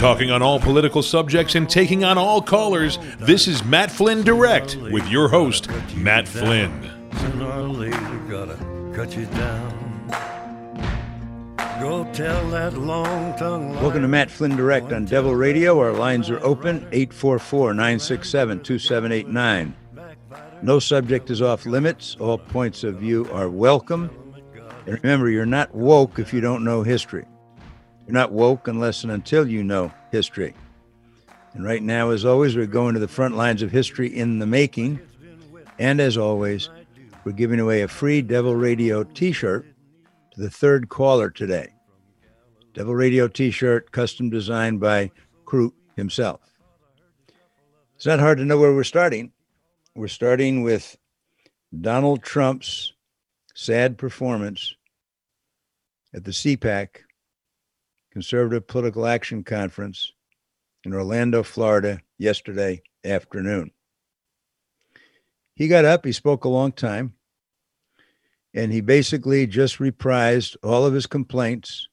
Talking on all political subjects and taking on all callers, this is Matt Flynn Direct with your host, Matt Flynn. Sooner or later, gotta cut you down. Go tell that long-tongued Welcome to Matt Flynn Direct on Devil Radio. Our lines are open, 844-967-2789. No subject is off limits. All points of view are welcome. And remember, you're not woke if you don't know history. You're not woke unless and until you know history. And right now, as always, we're going to the front lines of history in the making. And as always, we're giving away a free Devil Radio t-shirt to the third caller today. Devil Radio t-shirt, custom designed by Kroot himself. It's not hard to know where we're starting. We're starting with Donald Trump's sad performance at the CPAC, Conservative Political Action Conference in Orlando, Florida, yesterday afternoon. He got up, he spoke a long time, and he basically just reprised all of his complaints,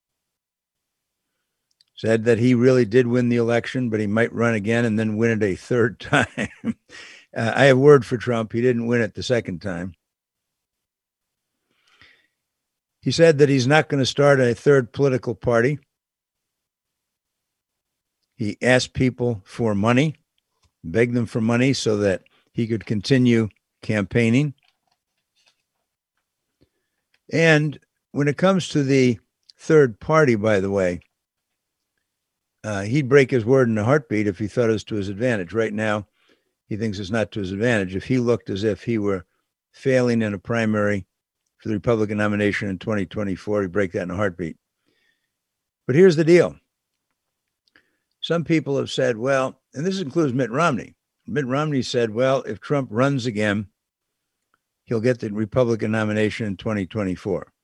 said that he really did win the election, but he might run again and then win it a third time. I have word for Trump. He didn't win it the second time. He said that he's not going to start a third political party. He asked people for money, begged them for money so that he could continue campaigning. And when it comes to the third party, by the way, he'd break his word in a heartbeat if he thought it was to his advantage. Right now, he thinks it's not to his advantage. If he looked as if he were failing in a primary for the Republican nomination in 2024, he'd break that in a heartbeat. But here's the deal. Some people have said, well, and this includes Mitt Romney. Mitt Romney said, well, if Trump runs again, he'll get the Republican nomination in 2024.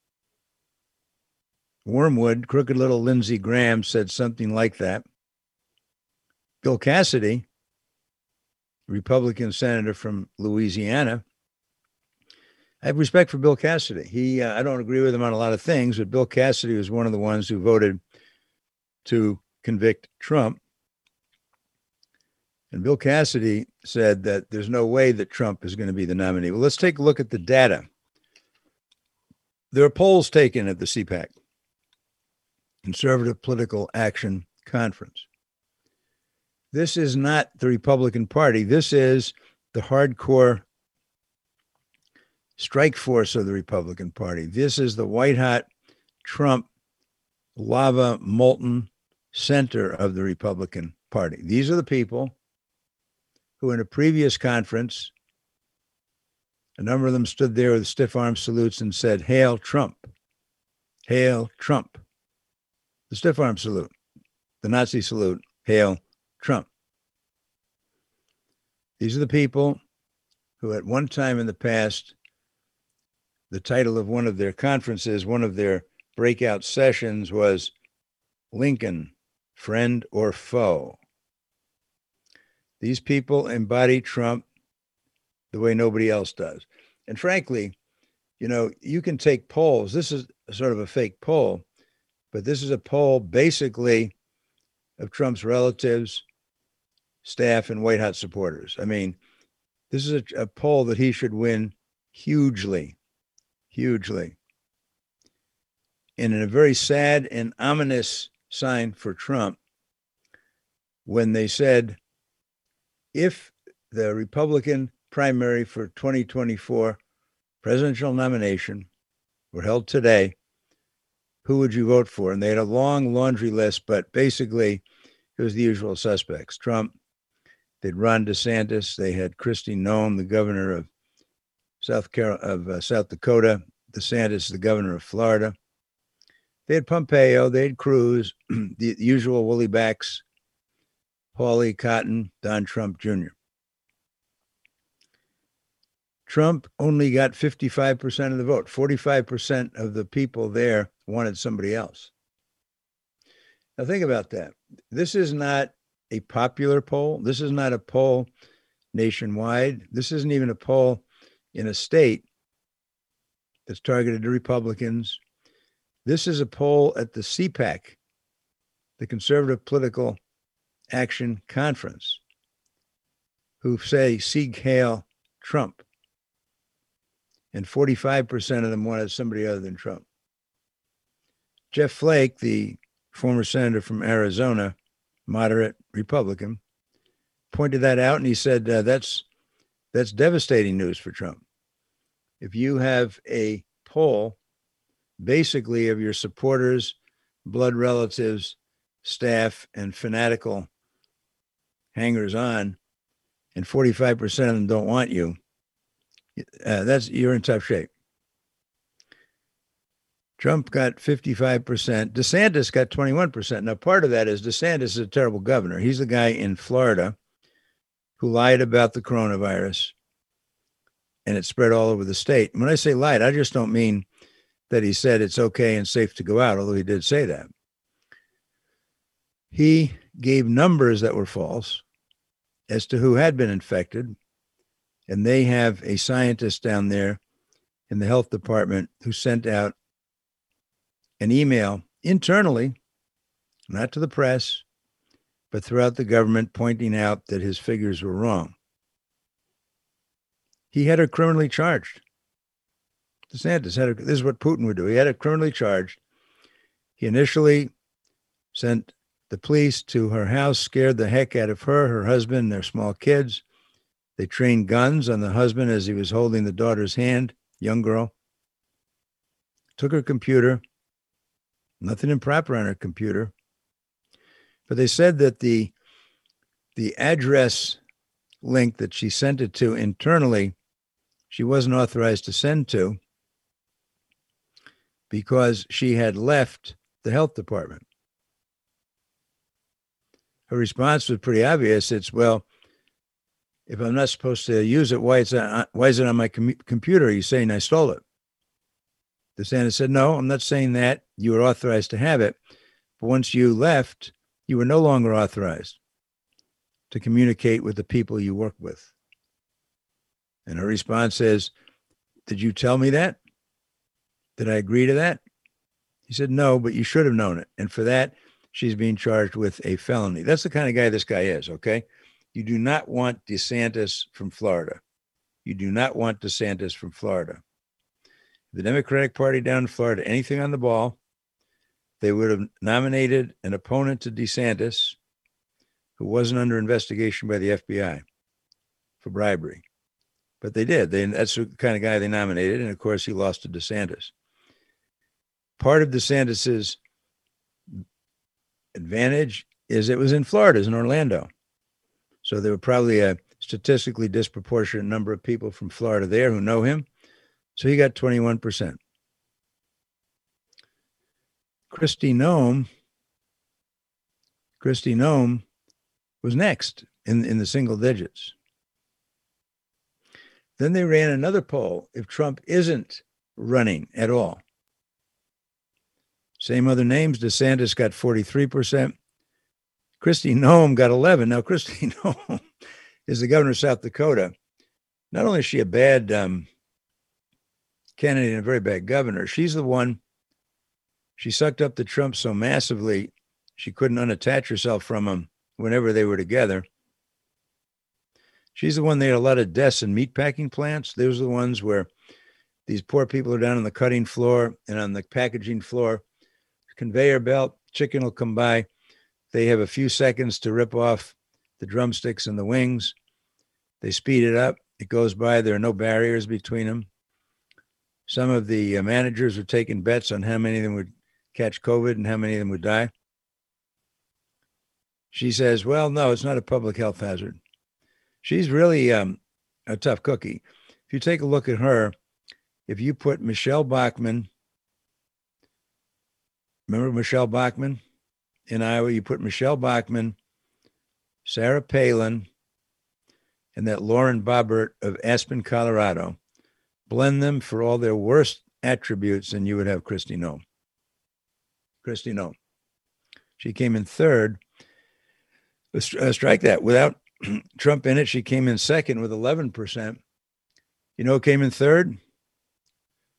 Wormwood, crooked little Lindsey Graham said something like that. Bill Cassidy, Republican senator from Louisiana. I have respect for Bill Cassidy. I don't agree with him on a lot of things, but Bill Cassidy was one of the ones who voted to convict Trump. And Bill Cassidy said that there's no way that Trump is going to be the nominee. Well, let's take a look at the data. There are polls taken at the CPAC, Conservative Political Action Conference. This is not the Republican Party. This is the hardcore strike force of the Republican Party. This is the white-hot Trump lava molten center of the Republican Party. These are the people who in a previous conference, a number of them stood there with stiff arm salutes and said, "Hail Trump, hail Trump." The stiff arm salute, the Nazi salute, hail Trump. These are the people who at one time in the past, the title of one of their conferences, one of their breakout sessions was Lincoln, Friend or Foe. These people embody Trump the way nobody else does. And frankly, you know, you can take polls. This is sort of a fake poll, but this is a poll basically of Trump's relatives, staff, and white hot supporters. I mean, this is a poll that he should win hugely. And in a very sad and ominous sign for Trump, when they said, if the Republican primary for 2024 presidential nomination were held today, who would you vote for? And they had a long laundry list, but basically it was the usual suspects. Trump, they had Ron DeSantis, they had Kristi Noem, the governor of South Dakota, DeSantis, the governor of Florida. They had Pompeo, they had Cruz, the usual woolly backs, Hawley, Cotton, Don Trump Jr. Trump only got 55% of the vote. 45% of the people there wanted somebody else. Now think about that. This is not a popular poll. This is not a poll nationwide. This isn't even a poll in a state that's targeted to Republicans. This is a poll at the CPAC, the Conservative Political Action Conference, who say seek hail Trump. And 45% of them wanted somebody other than Trump. Jeff Flake, the former senator from Arizona, moderate Republican, pointed that out, and he said that's devastating news for Trump. If you have a poll, basically of your supporters, blood relatives, staff, and fanatical hangers-on, and 45% of them don't want you, you're in tough shape. Trump got 55%. DeSantis got 21%. Now, part of that is DeSantis is a terrible governor. He's the guy in Florida who lied about the coronavirus, and it spread all over the state. When I say lied, I just don't mean that he said it's okay and safe to go out, although he did say that. He gave numbers that were false as to who had been infected, and they have a scientist down there in the health department who sent out an email internally, not to the press, but throughout the government, pointing out that his figures were wrong. He had her criminally charged. DeSantis had her, this is what Putin would do. He had her criminally charged. He initially sent the police to her house, scared the heck out of her, her husband, and their small kids. They trained guns on the husband as he was holding the daughter's hand, young girl. Took her computer. Nothing improper on her computer. But they said that the address link that she sent it to internally, she wasn't authorized to send to because she had left the health department. Her response was pretty obvious. It's, well, if I'm not supposed to use it, why is it on my computer? Are you saying I stole it? DeSantis said, no, I'm not saying that. You were authorized to have it. But once you left, you were no longer authorized to communicate with the people you work with. And her response is, did you tell me that? Did I agree to that? He said, no, but you should have known it. And for that, she's being charged with a felony. That's the kind of guy this guy is, okay? You do not want DeSantis from Florida. You do not want DeSantis from Florida. The Democratic Party down in Florida, anything on the ball, they would have nominated an opponent to DeSantis who wasn't under investigation by the FBI for bribery. But they did. That's the kind of guy they nominated. And, of course, he lost to DeSantis. Part of DeSantis's advantage is it was in Florida, it was in Orlando. So there were probably a statistically disproportionate number of people from Florida there who know him. So he got 21%. Kristi Noem was next in the single digits. Then they ran another poll if Trump isn't running at all. Same other names. DeSantis got 43%. Kristi Noem got 11%. Now, Kristi Noem is the governor of South Dakota. Not only is she a bad candidate and a very bad governor, she's the one, she sucked up to Trump so massively she couldn't unattach herself from him whenever they were together. She's the one, they had a lot of deaths in meatpacking plants. Those are the ones where these poor people are down on the cutting floor and on the packaging floor. Conveyor belt, chicken will come by. They have a few seconds to rip off the drumsticks and the wings. They speed it up. It goes by. There are no barriers between them. Some of the managers are taking bets on how many of them would catch COVID and how many of them would die. She says, well, no, it's not a public health hazard. She's really a tough cookie. If you take a look at her, if you put Michelle Bachmann, remember Michelle Bachmann in Iowa? You put Michelle Bachmann, Sarah Palin, and that Lauren Boebert of Aspen, Colorado. Blend them for all their worst attributes, and you would have Kristi Noem. Kristi Noem. She came in third. Strike that. Without Trump in it, she came in second with 11%. You know who came in third?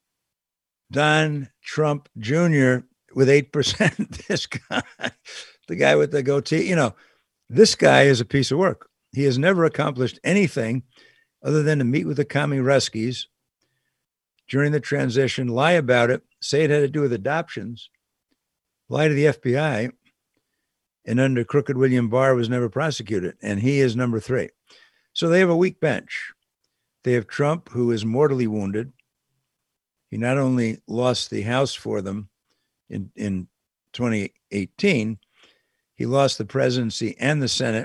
Don Trump Jr. with 8%. This guy, the guy with the goatee. You know, this guy is a piece of work. He has never accomplished anything other than to meet with the commie Ruskies during the transition, lie about it, say it had to do with adoptions, lie to the FBI, and under crooked William Barr was never prosecuted. And he is number 3. So they have a weak bench. They have Trump, who is mortally wounded. He not only lost the House for them in 2018, he lost the presidency and the Senate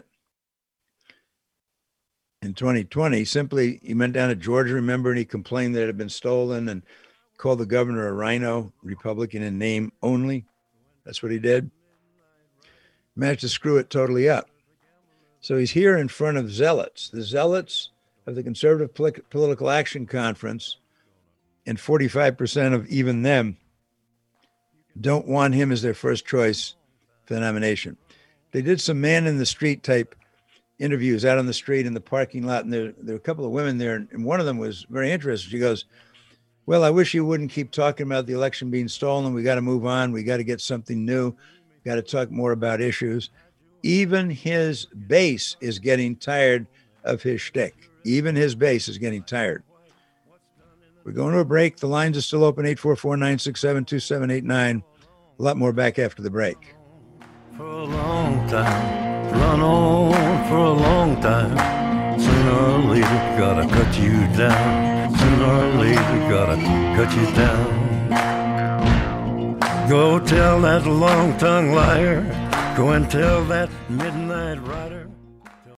in 2020. Simply, he went down to Georgia, remember, and he complained that it had been stolen and called the governor a rhino, Republican in name only. That's what he did. Managed to screw it totally up. So he's here in front of zealots, the zealots of the Conservative Political Action Conference, and 45% of even them don't want him as their first choice for the nomination. They did some man in the street type interviews out on the street in the parking lot, and there were a couple of women there, and one of them was very interested. She goes, well, I wish you wouldn't keep talking about the election being stolen. We got to move on. We got to get something new. Got to talk more about issues. Even his base is getting tired of his shtick. Even his base is getting tired. We're going to a break. The lines are still open, 844-967-2789. A lot more back after the break. For a long time, run on for a long time. Sooner or later, gotta cut you down. Sooner or later, gotta cut you down. Go tell that long-tongued liar. Go and tell that midnight rider.